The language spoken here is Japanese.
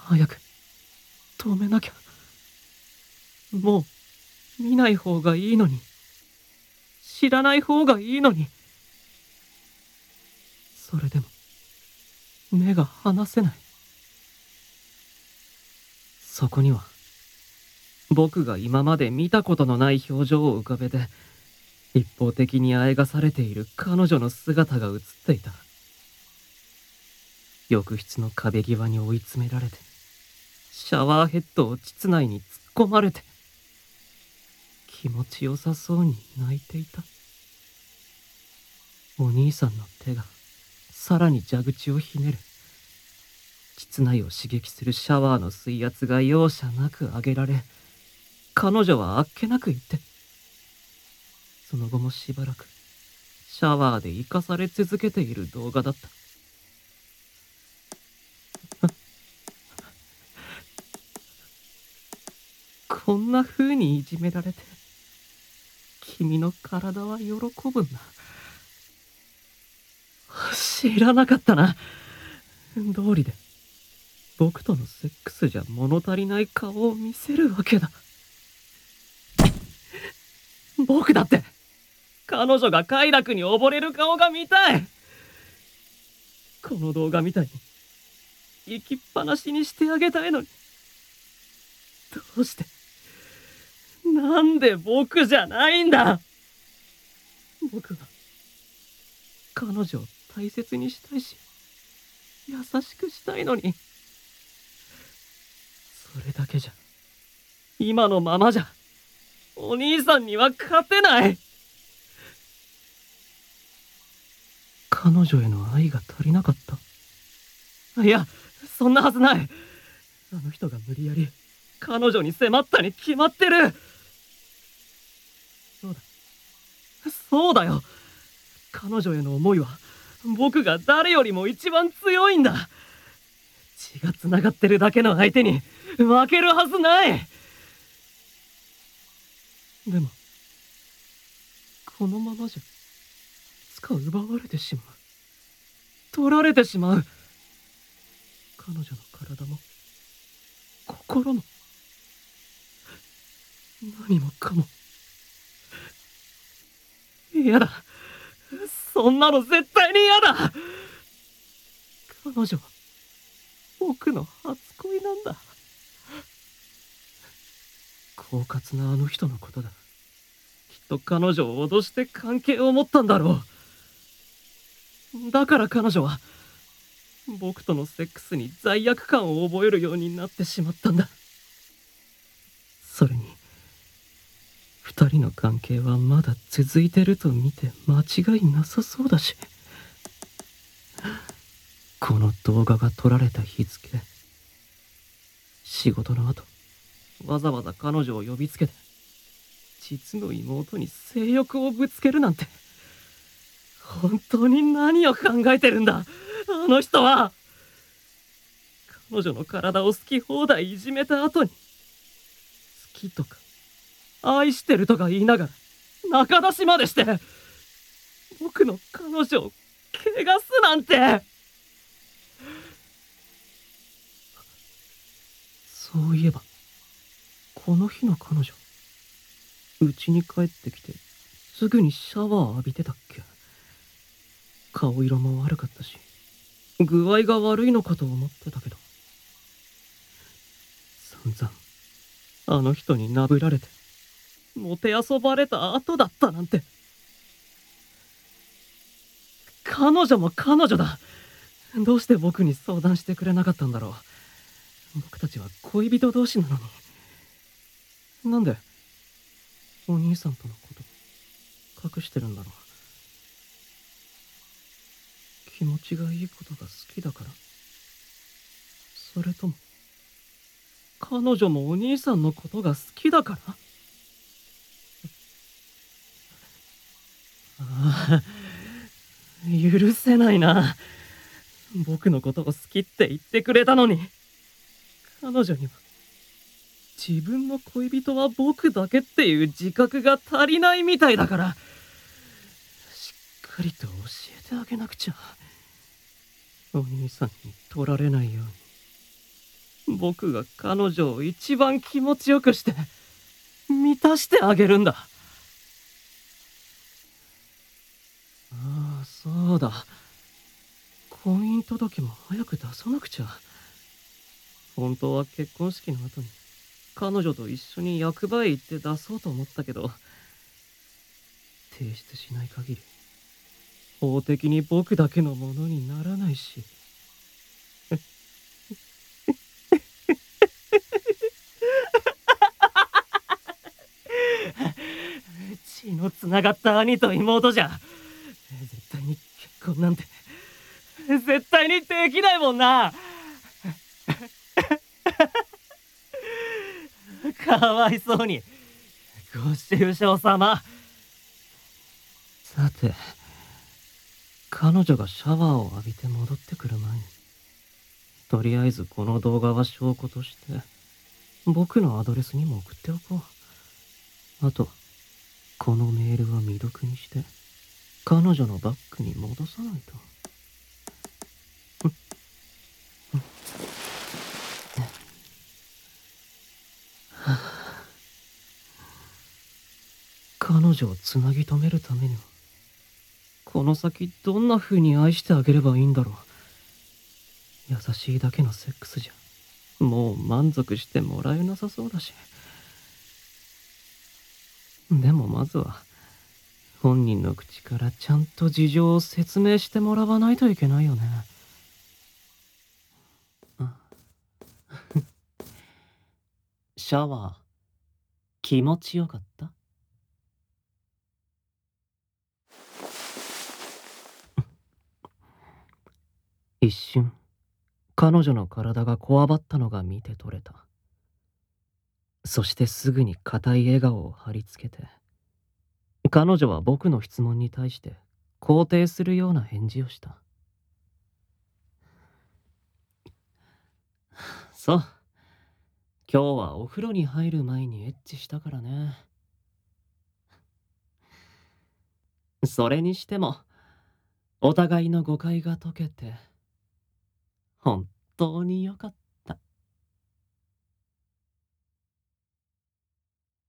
早く止めなきゃ。もう見ない方がいいのに、知らない方がいいのに。それでも目が離せない。そこには僕が今まで見たことのない表情を浮かべて一方的にあえがされている彼女の姿が映っていた。浴室の壁際に追い詰められて、シャワーヘッドを膣内に突っ込まれて、気持ちよさそうに泣いていた。お兄さんの手がさらに蛇口をひねる。膣内を刺激するシャワーの水圧が容赦なく上げられ、彼女はあっけなく言って、その後もしばらくシャワーで生かされ続けている動画だった。こんな風にいじめられて、君の体は喜ぶんだ。知らなかったな。道理で僕とのセックスじゃ物足りない顔を見せるわけだ。僕だって彼女が快楽に溺れる顔が見たい。この動画みたいに行きっぱなしにしてあげたいのに、どうして、なんで僕じゃないんだ。僕は彼女を大切にしたいし、優しくしたいのに、それだけじゃ、今のままじゃお兄さんには勝てない。彼女への愛が足りなかった。いや、そんなはずない。あの人が無理やり彼女に迫ったに決まってる。そうだ、そうだよ。彼女への思いは僕が誰よりも一番強いんだ。血が繋がってるだけの相手に負けるはずない。でもこのままじゃいつか奪われてしまう、取られてしまう。彼女の体も心も何もかも。嫌だ、そんなの絶対に嫌だ。彼女は僕の初恋なんだ。狡猾なあの人のことだ。きっと彼女を脅して関係を持ったんだろう。だから彼女は僕とのセックスに罪悪感を覚えるようになってしまったんだ。それに二人の関係はまだ続いてると見て間違いなさそうだし。この動画が撮られた日付、仕事の後わざわざ彼女を呼びつけて実の妹に性欲をぶつけるなんて、本当に何を考えてるんだあの人は。彼女の体を好き放題いじめた後に、好きとか愛してるとか言いながら仲出しまでして僕の彼女を汚すなんて。そういえばこの日の彼女、家に帰ってきてすぐにシャワー浴びてたっけ。顔色も悪かったし具合が悪いのかと思ってたけど、散々あの人になぶられてもてあそばれた後だったなんて。彼女も彼女だ。どうして僕に相談してくれなかったんだろう。僕たちは恋人同士なのに。なんでお兄さんとのこと隠してるんだろう。気持ちがいいことが好きだから、それとも彼女もお兄さんのことが好きだから。ああ、許せないな。僕のことを好きって言ってくれたのに、彼女には自分の恋人は僕だけっていう自覚が足りないみたいだから、しっかりと教えてあげなくちゃ。お兄さんに取られないように。 僕が彼女を一番気持ちよくして満たしてあげるんだ。ああ、そうだ。婚姻届も早く出さなくちゃ。本当は結婚式の後に彼女と一緒に役場へ行って出そうと思ったけど、提出しない限り法的に僕だけのものにならないし。血のつながった兄と妹じゃ絶対に結婚なんて絶対にできないもんな。かわいそうにご愁傷様。さて、彼女がシャワーを浴びて戻ってくる前に、とりあえずこの動画は証拠として僕のアドレスにも送っておこう。あとこのメールは未読にして彼女のバッグに戻さないと。彼女をつなぎ止めるためにはこの先どんな風に愛してあげればいいんだろう。優しいだけのセックスじゃもう満足してもらえなさそうだし。でもまずは本人の口からちゃんと事情を説明してもらわないといけないよね。シャワー気持ちよかった？一瞬彼女の体がこわばったのが見て取れた。そしてすぐに固い笑顔を貼り付けて、彼女は僕の質問に対して肯定するような返事をした。そう、今日はお風呂に入る前にエッチしたからね。それにしてもお互いの誤解が解けて本当によかった。